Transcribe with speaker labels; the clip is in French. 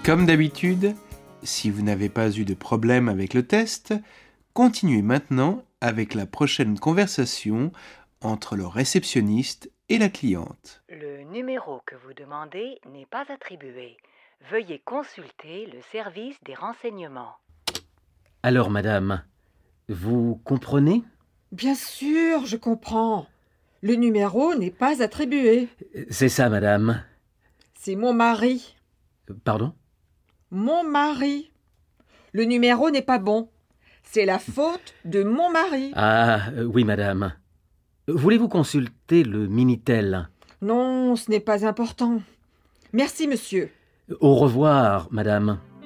Speaker 1: Comme d'habitude, si vous n'avez pas eu de problème avec le test, continuez maintenant avec la prochaine conversation entre le réceptionniste et la cliente.
Speaker 2: Le numéro que vous demandez n'est pas attribué. Veuillez consulter le service des renseignements.
Speaker 3: Alors, madame, vous comprenez ?
Speaker 4: Bien sûr, je comprends. Le numéro n'est pas attribué.
Speaker 3: C'est ça, madame.
Speaker 4: C'est mon mari.
Speaker 3: Pardon ?
Speaker 4: Mon mari. Le numéro n'est pas bon. C'est la faute de mon mari.
Speaker 3: Ah, oui, madame. Voulez-vous consulter le Minitel ?
Speaker 4: Non, ce n'est pas important. Merci, monsieur.
Speaker 3: Au revoir, madame.